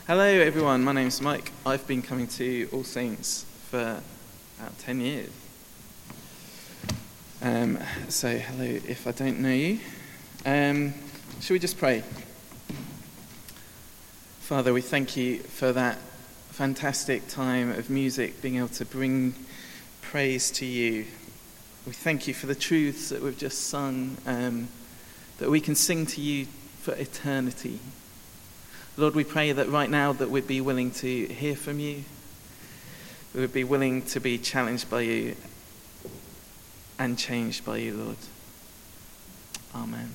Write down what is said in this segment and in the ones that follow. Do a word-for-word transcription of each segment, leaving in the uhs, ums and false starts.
Hello everyone, my name's Mike. I've been coming to All Saints for about ten years. Um, so hello if I don't know you. Um, shall we just pray? Father, we thank you for that fantastic time of music, being able to bring praise to you. We thank you for the truths that we've just sung, um, that we can sing to you for eternity. Lord, we pray that right now that we'd be willing to hear from you, we would be willing to be challenged by you and changed by you, Lord. Amen.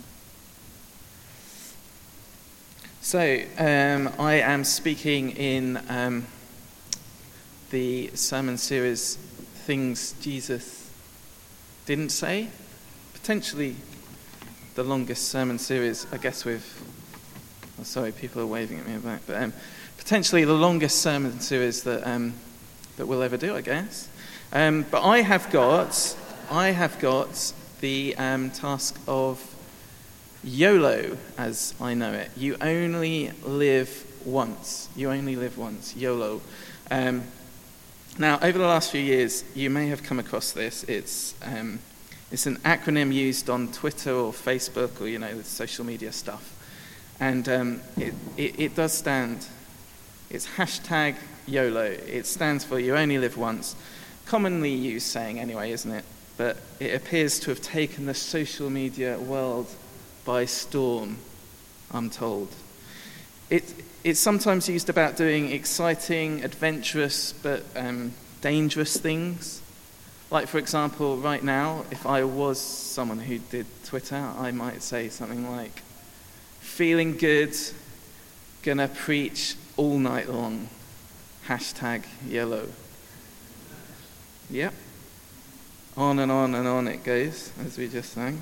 So, um, I am speaking in um, the sermon series, Things Jesus Didn't Say, potentially the longest sermon series, I guess, with... Oh, sorry, people are waving at me back, but um, potentially the longest sermon series that um, that we'll ever do, I guess. Um, but I have got, I have got the um, task of YOLO, as I know it. You only live once. You only live once. YOLO. Um, now, over the last few years, you may have come across this. It's um, it's an acronym used on Twitter or Facebook or you know the social media stuff. And um, it, it, it does stand, it's hashtag YOLO. It stands for You Only Live Once. Commonly used saying anyway, isn't it? But it appears to have taken the social media world by storm, I'm told. It, it's sometimes used about doing exciting, adventurous, but um, dangerous things. Like, for example, right now, if I was someone who did Twitter, I might say something like, feeling good, gonna preach all night long. Hashtag YOLO. Yep. On and on and on it goes, as we just sang.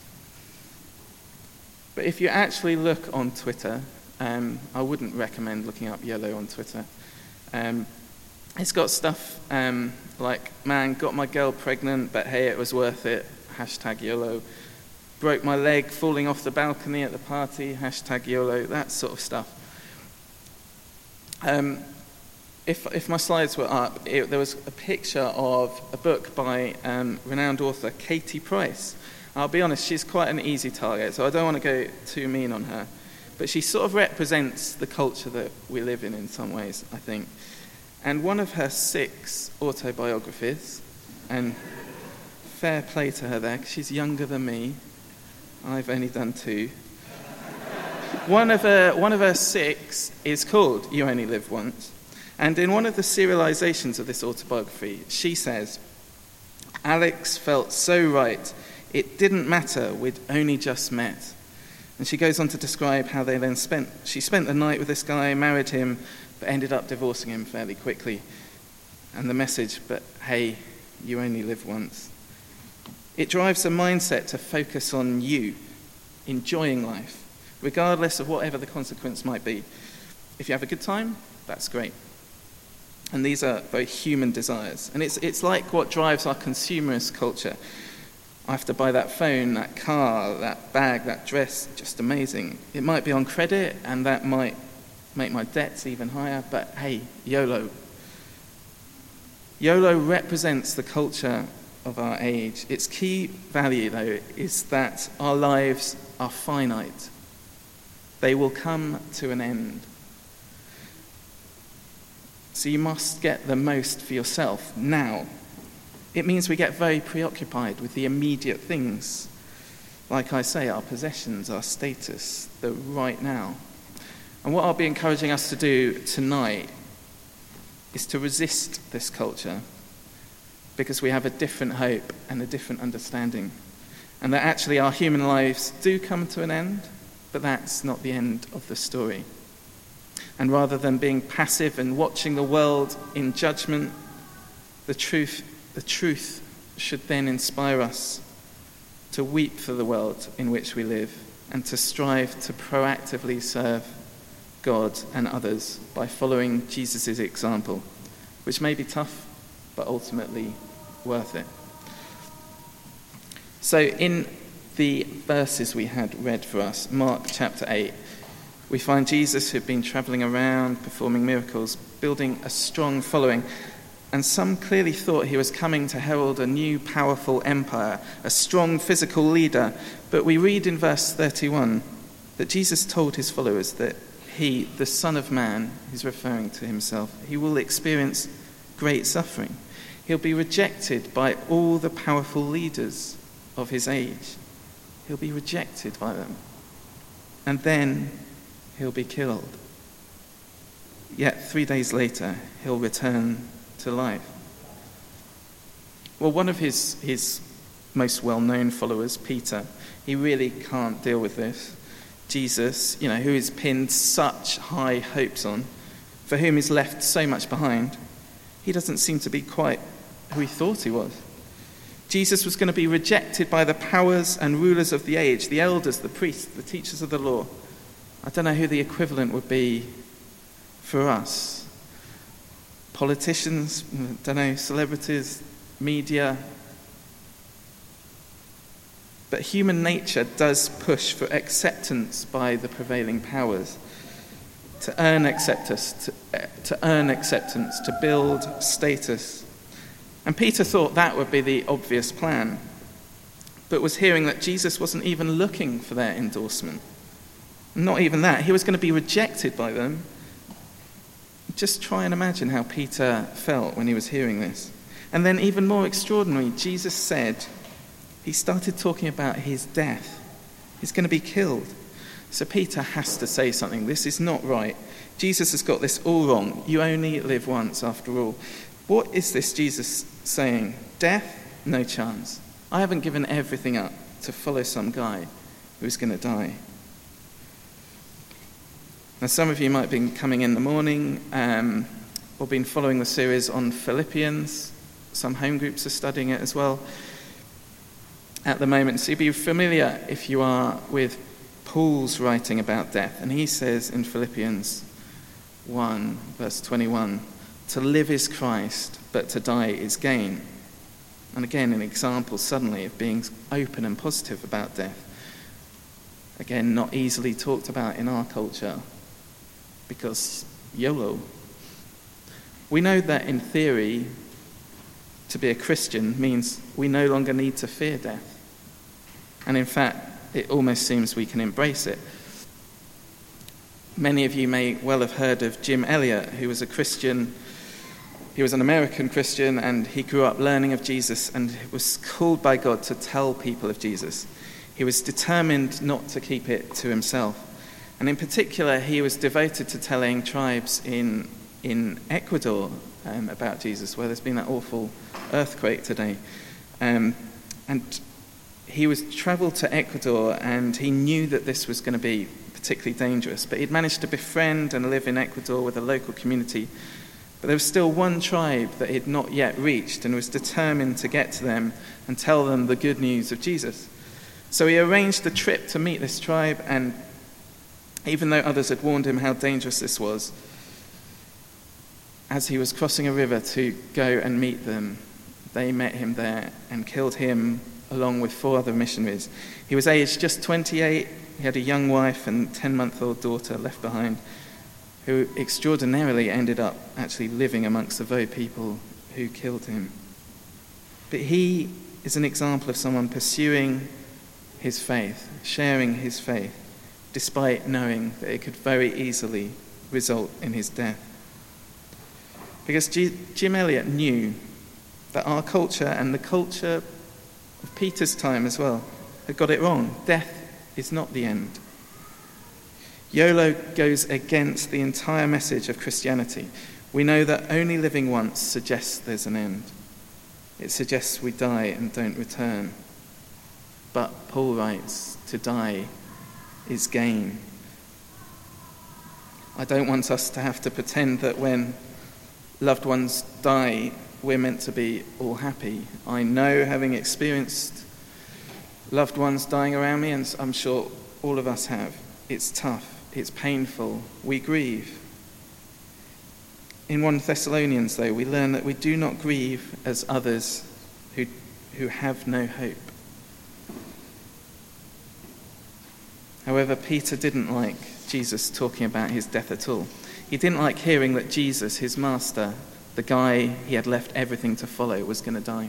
But if you actually look on Twitter, um, I wouldn't recommend looking up YOLO on Twitter. Um, it's got stuff um, like, man, got my girl pregnant, but hey, it was worth it. Hashtag YOLO. Broke my leg falling off the balcony at the party, hashtag YOLO, that sort of stuff. Um, if if my slides were up, it, there was a picture of a book by um, renowned author Katie Price. I'll be honest, she's quite an easy target, so I don't want to go too mean on her. But she sort of represents the culture that we live in in some ways, I think. And one of her six autobiographies, and fair play to her there, because she's younger than me, I've only done two. One of her, one of her six is called You Only Live Once. And in one of the serializations of this autobiography, she says, Alex felt so right, it didn't matter, we'd only just met. And she goes on to describe how they then spent, she spent the night with this guy, married him, but ended up divorcing him fairly quickly. And the message, but hey, you only live once. It drives a mindset to focus on you, enjoying life, regardless of whatever the consequence might be. If you have a good time, that's great. And these are very human desires. And it's it's like what drives our consumerist culture. I have to buy that phone, that car, that bag, that dress, just amazing. It might be on credit, and that might make my debts even higher, but hey, YOLO. YOLO represents the culture of our age. Its key value, though, is that our lives are finite. They will come to an end. So you must get the most for yourself now. It means we get very preoccupied with the immediate things. Like I say, our possessions, our status, the right now. And what I'll be encouraging us to do tonight is to resist this culture, because we have a different hope and a different understanding. And that actually our human lives do come to an end, but that's not the end of the story. And rather than being passive and watching the world in judgment, the truth, the truth should then inspire us to weep for the world in which we live and to strive to proactively serve God and others by following Jesus' example, which may be tough, but ultimately worth it. So in the verses we had read for us, Mark chapter eight, We find Jesus, who'd been travelling around, performing miracles, building a strong following, and some clearly thought he was coming to herald a new powerful empire, a strong physical leader. But we read in verse thirty-one that Jesus told his followers that he, the Son of Man, he's referring to himself, he will experience great suffering. He'll be rejected by all the powerful leaders of his age. He'll be rejected by them. And then he'll be killed. Yet three days later, he'll return to life. Well, one of his, his most well-known followers, Peter, he really can't deal with this. Jesus, you know, who he's pinned such high hopes on, for whom he's left so much behind, he doesn't seem to be quite who he thought he was. Jesus was going to be rejected by the powers and rulers of the age, the elders, the priests, the teachers of the law. I don't know who the equivalent would be for us. Politicians, I don't know, celebrities, media. But human nature does push for acceptance by the prevailing powers, to earn acceptance, to, to earn acceptance, to build status. And Peter thought that would be the obvious plan, but was hearing that Jesus wasn't even looking for their endorsement. Not even that. He was going to be rejected by them. Just try and imagine how Peter felt when he was hearing this. And then even more extraordinary, Jesus said, he started talking about his death. He's going to be killed. So Peter has to say something. This is not right. Jesus has got this all wrong. You only live once after all. What is this Jesus saying? Death? No chance. I haven't given everything up to follow some guy who's going to die. Now, some of you might have been coming in the morning um, or been following the series on Philippians. Some home groups are studying it as well at the moment. So you'll be familiar, if you are, with Paul's writing about death. And he says in Philippians one, verse twenty-one, to live is Christ, but to die is gain. And again, an example suddenly of being open and positive about death. Again, not easily talked about in our culture, because YOLO. We know that in theory, to be a Christian means we no longer need to fear death. And in fact, it almost seems we can embrace it. Many of you may well have heard of Jim Elliot, who was a Christian. He was an American Christian, and he grew up learning of Jesus and was called by God to tell people of Jesus. He was determined not to keep it to himself. And in particular, he was devoted to telling tribes in in Ecuador um, about Jesus, where there's been that awful earthquake today. Um, and he was travelled to Ecuador, and he knew that this was going to be particularly dangerous. But he'd managed to befriend and live in Ecuador with a local community. But there was still one tribe that he'd not yet reached, and was determined to get to them and tell them the good news of Jesus. So he arranged a trip to meet this tribe, and even though others had warned him how dangerous this was, as he was crossing a river to go and meet them, they met him there and killed him along with four other missionaries. He was aged just twenty-eight. He had a young wife and ten-month-old daughter left behind, who extraordinarily ended up actually living amongst the very people who killed him. But he is an example of someone pursuing his faith, sharing his faith, despite knowing that it could very easily result in his death. Because G- Jim Elliot knew that our culture, and the culture of Peter's time as well, had got it wrong. Death is not the end. YOLO goes against the entire message of Christianity. We know that only living once suggests there's an end. It suggests we die and don't return. But Paul writes, to die is gain. I don't want us to have to pretend that when loved ones die, we're meant to be all happy. I know, having experienced loved ones dying around me, and I'm sure all of us have, it's tough. It's painful. We grieve. In First Thessalonians, though, we learn that we do not grieve as others who, who have no hope. However, Peter didn't like Jesus talking about his death at all. He didn't like hearing that Jesus, his master, the guy he had left everything to follow, was going to die.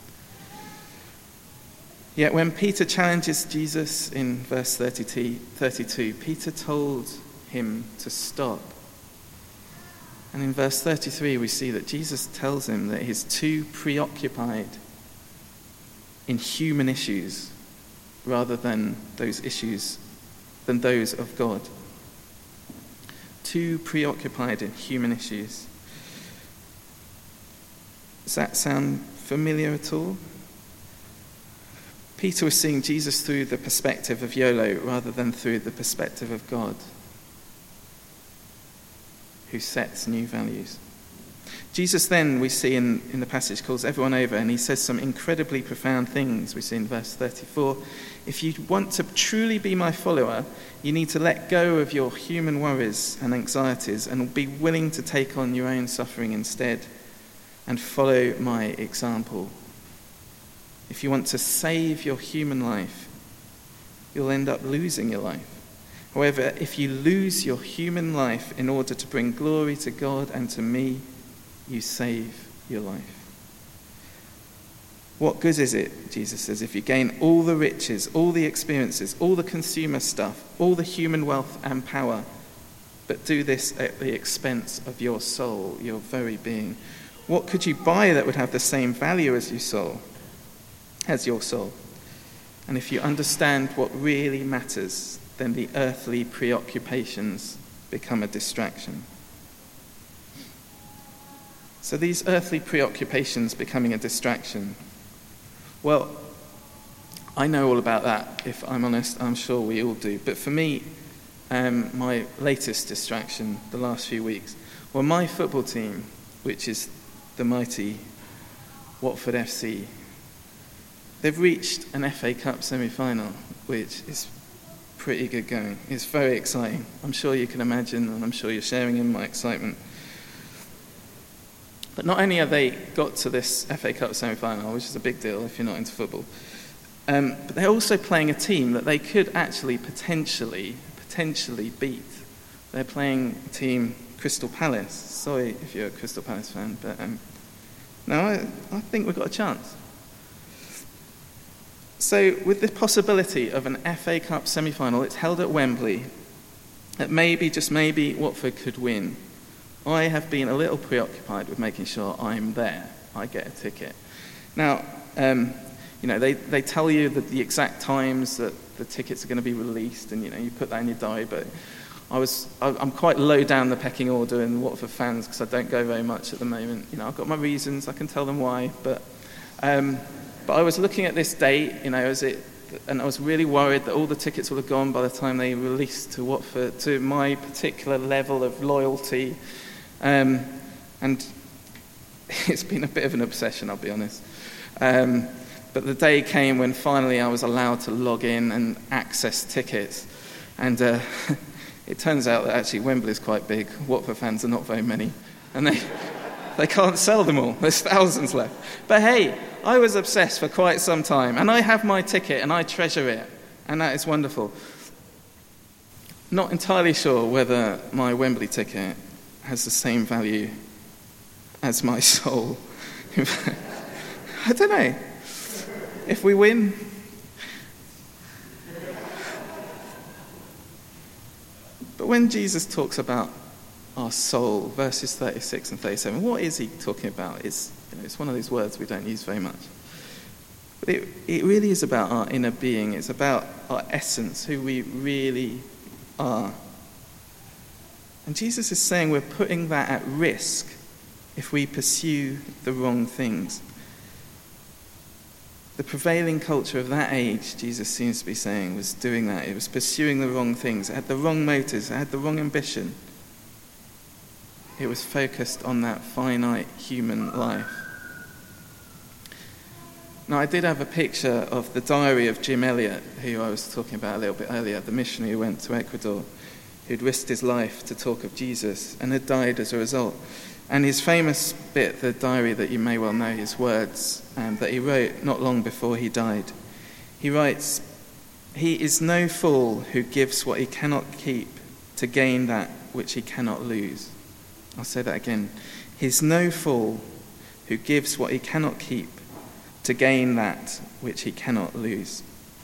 Yet when Peter challenges Jesus in verse thirty-two, Peter told him to stop. And in verse thirty-three, we see that Jesus tells him that he's too preoccupied in human issues rather than those issues, than those of God. Too preoccupied in human issues. Does that sound familiar at all? Peter was seeing Jesus through the perspective of YOLO rather than through the perspective of God, who sets new values. Jesus then, we see in, in the passage, calls everyone over, and he says some incredibly profound things. We see in verse thirty-four, if you want to truly be my follower, you need to let go of your human worries and anxieties and be willing to take on your own suffering instead and follow my example. If you want to save your human life, you'll end up losing your life. However, if you lose your human life in order to bring glory to God and to me, you save your life. What good is it, Jesus says, if you gain all the riches, all the experiences, all the consumer stuff, all the human wealth and power, but do this at the expense of your soul, your very being? What could you buy that would have the same value as your soul? As your soul? And if you understand what really matters, then the earthly preoccupations become a distraction. So these earthly preoccupations becoming a distraction. Well, I know all about that, if I'm honest. I'm sure we all do. But for me, um, my latest distraction the last few weeks, well, my football team, which is the mighty Watford F C, they've reached an F A Cup semi-final, which is pretty good going. It's very exciting. I'm sure you can imagine, and I'm sure you're sharing in my excitement. But not only have they got to this F A Cup semi-final, which is a big deal if you're not into football, um, but they're also playing a team that they could actually potentially, potentially beat. They're playing a team, Crystal Palace. Sorry if you're a Crystal Palace fan, but um, no, I, I think we've got a chance. So with the possibility of an F A Cup semi-final, it's held at Wembley, that maybe, just maybe, Watford could win. I have been a little preoccupied with making sure I'm there, I get a ticket. Now, um, you know, they, they tell you that the exact times that the tickets are going to be released, and, you know, you put that in your diary, but I was, I'm quite low down the pecking order in Watford fans because I don't go very much at the moment. You know, I've got my reasons, I can tell them why, but... Um, But I was looking at this date, you know, as it, and I was really worried that all the tickets would have gone by the time they released to Watford, to my particular level of loyalty. Um, and it's been a bit of an obsession, I'll be honest. Um, but the day came when finally I was allowed to log in and access tickets. And uh, it turns out that actually Wembley is quite big. Watford fans are not very many. And they... They can't sell them all. There's thousands left. But hey, I was obsessed for quite some time, and I have my ticket, and I treasure it, and that is wonderful. Not entirely sure whether my Wembley ticket has the same value as my soul. I don't know. If we win... But when Jesus talks about our soul, verses thirty-six and thirty-seven, what is he talking about? It's, you know, it's one of these words we don't use very much. But it, it really is about our inner being. It's about our essence, who we really are. And Jesus is saying we're putting that at risk if we pursue the wrong things. The prevailing culture of that age, Jesus seems to be saying, was doing that. It was pursuing the wrong things. It had the wrong motives. It had the wrong ambition. It was focused on that finite human life. Now, I did have a picture of the diary of Jim Elliot, who I was talking about a little bit earlier, the missionary who went to Ecuador, who'd risked his life to talk of Jesus and had died as a result. And his famous bit, the diary that you may well know, his words um, that he wrote not long before he died. He writes, "He is no fool who gives what he cannot keep to gain that which he cannot lose. I'll say that again. He's no fool who gives what he cannot keep to gain that which he cannot lose.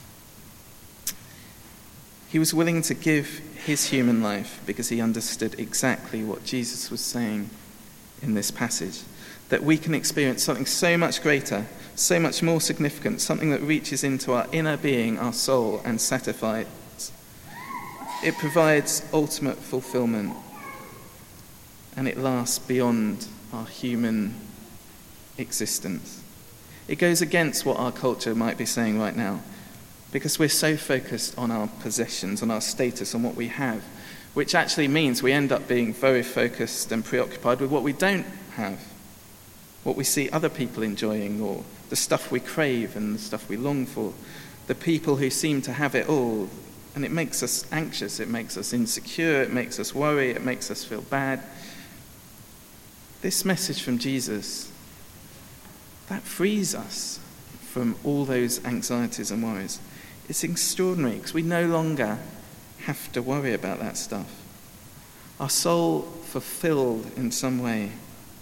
He was willing to give his human life because he understood exactly what Jesus was saying in this passage, that we can experience something so much greater, so much more significant, something that reaches into our inner being, our soul, and satisfies. It provides ultimate fulfillment, and it lasts beyond our human existence. It goes against what our culture might be saying right now, because we're so focused on our possessions, on our status, on what we have, which actually means we end up being very focused and preoccupied with what we don't have, what we see other people enjoying, or the stuff we crave and the stuff we long for, the people who seem to have it all. And it makes us anxious, it makes us insecure, it makes us worry, it makes us feel bad. This message from Jesus, that frees us from all those anxieties and worries. It's extraordinary because we no longer have to worry about that stuff. Our soul fulfilled in some way.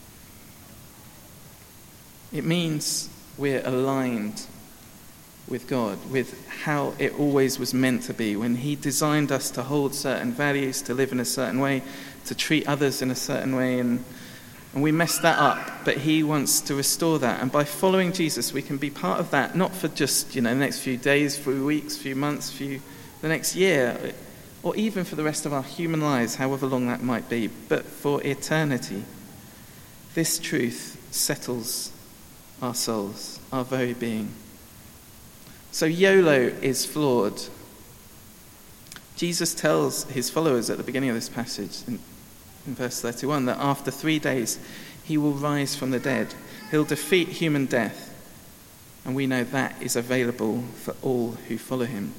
It means we're aligned with God, with how it always was meant to be. When he designed us to hold certain values, to live in a certain way, to treat others in a certain way, and, and we messed that up, but he wants to restore that. And by following Jesus, we can be part of that, not for just, you know, the next few days, few weeks, few months, few the next year, or even for the rest of our human lives, however long that might be, but for eternity. This truth settles our souls, our very being. So YOLO is flawed. Jesus tells his followers at the beginning of this passage, in, in verse thirty-one, that after three days he will rise from the dead. He'll defeat human death. And we know that is available for all who follow him.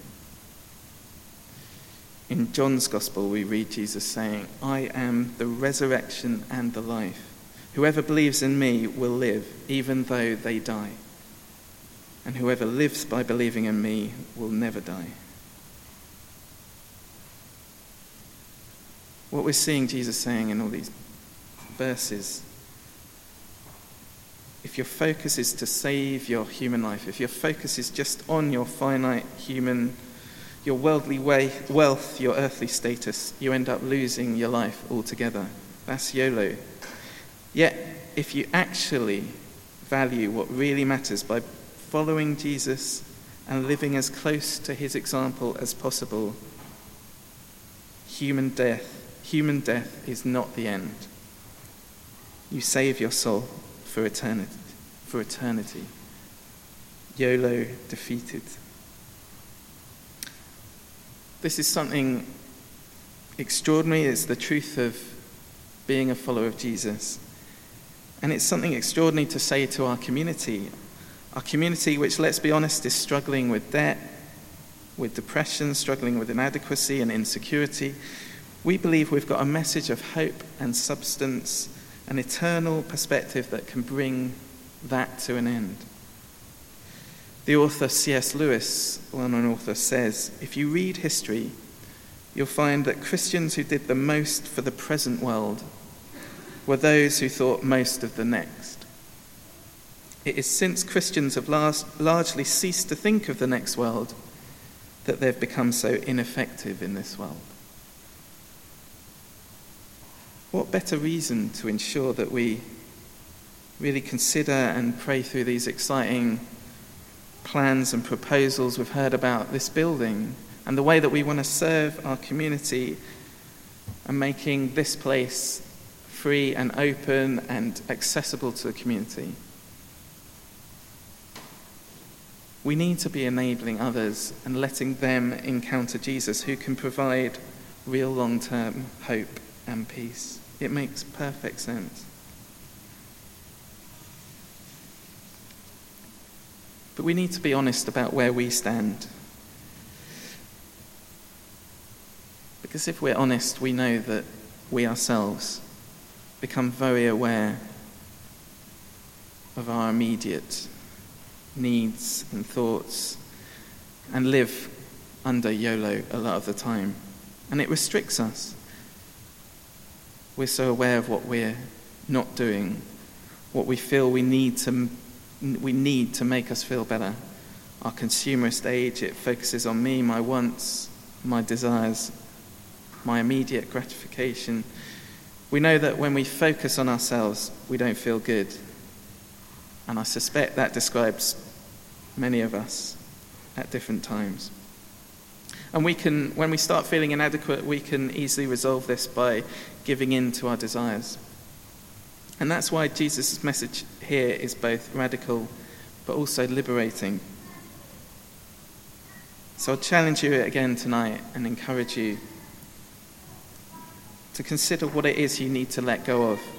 In John's Gospel, we read Jesus saying, I am the resurrection and the life. Whoever believes in me will live, even though they die. And whoever lives by believing in me will never die. What we're seeing Jesus saying in all these verses, if your focus is to save your human life, if your focus is just on your finite human, your worldly wealth, your earthly status, you end up losing your life altogether. That's YOLO. Yet, if you actually value what really matters by following Jesus and living as close to his example as possible, human death, human death is not the end. You save your soul for eternity. For eternity. YOLO defeated. This is something extraordinary. It's the truth of being a follower of Jesus. And it's something extraordinary to say to our community. Our community, which, let's be honest, is struggling with debt, with depression, struggling with inadequacy and insecurity. We believe we've got a message of hope and substance, an eternal perspective that can bring that to an end. The author C S Lewis, well-known author, says, if you read history, you'll find that Christians who did the most for the present world were those who thought most of the next. It is since Christians have last, largely ceased to think of the next world that they've become so ineffective in this world. What better reason to ensure that we really consider and pray through these exciting plans and proposals we've heard about this building and the way that we want to serve our community and making this place free and open and accessible to the community. We need to be enabling others and letting them encounter Jesus, who can provide real long-term hope and peace. It makes perfect sense. But we need to be honest about where we stand. Because if we're honest, we know that we ourselves become very aware of our immediate needs and thoughts and live under YOLO a lot of the time. And it restricts us. we're so aware of what we're not doing, what we feel we need to we need to make us feel better. Our consumerist age, it focuses on me, my wants, my desires, my immediate gratification. We know that when we focus on ourselves, we don't feel good. And I suspect that describes many of us at different times. And we can, when we start feeling inadequate, we can easily resolve this by giving in to our desires. And that's why Jesus' message here is both radical but also liberating. So I'll challenge you again tonight and encourage you to consider what it is you need to let go of.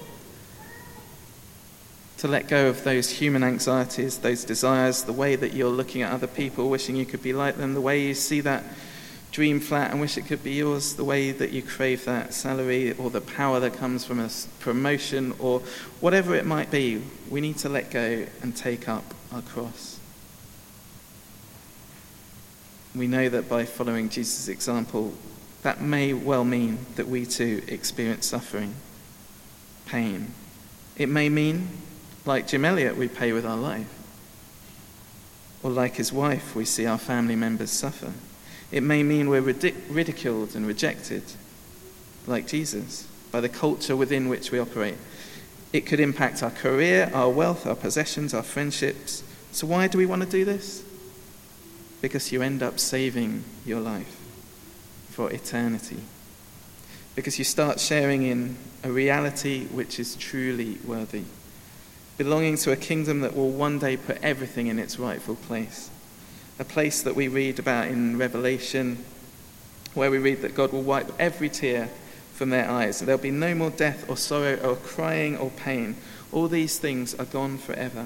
To let go of those human anxieties, those desires, the way that you're looking at other people, wishing you could be like them, the way you see that dream flat and wish it could be yours, the way that you crave that salary or the power that comes from a promotion or whatever it might be. We need to let go and take up our cross. We know that by following Jesus' example, that may well mean that we too experience suffering, pain. It may mean, like Jim Elliot, we pay with our life. Or like his wife, we see our family members suffer. It may mean we're ridic- ridiculed and rejected, like Jesus, by the culture within which we operate. It could impact our career, our wealth, our possessions, our friendships. So why do we want to do this? Because you end up saving your life for eternity. Because you start sharing in a reality which is truly worthy, belonging to a kingdom that will one day put everything in its rightful place. A place that we read about in Revelation, where we read that God will wipe every tear from their eyes. There'll be no more death or sorrow or crying or pain. All these things are gone forever.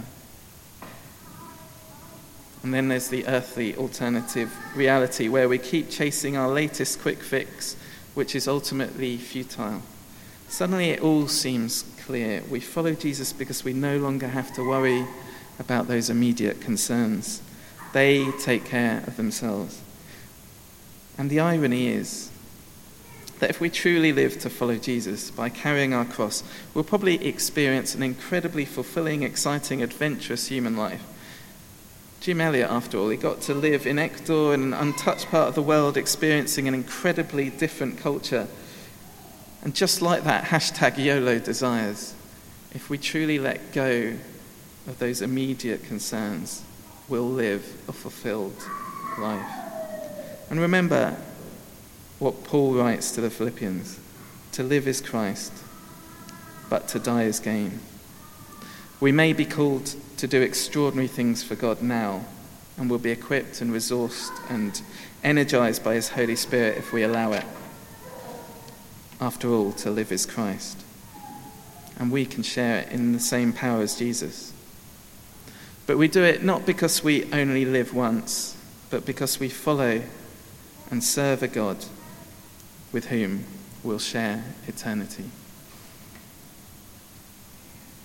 And then there's the earthly alternative reality where we keep chasing our latest quick fix, which is ultimately futile. Suddenly it all seems clear. We follow Jesus because we no longer have to worry about those immediate concerns. They take care of themselves. And the irony is that if we truly live to follow Jesus by carrying our cross, we'll probably experience an incredibly fulfilling, exciting, adventurous human life. Jim Elliot, after all, he got to live in Ecuador, in an untouched part of the world, experiencing an incredibly different culture. And just like that, hashtag YOLO desires, if we truly let go of those immediate concerns, we'll live a fulfilled life. And remember what Paul writes to the Philippians: to live is Christ, but to die is gain. We may be called to do extraordinary things for God now, and we'll be equipped and resourced and energized by his Holy Spirit if we allow it. After all, to live is Christ, and we can share it in the same power as Jesus. But we do it not because we only live once, but because we follow and serve a God with whom we'll share eternity.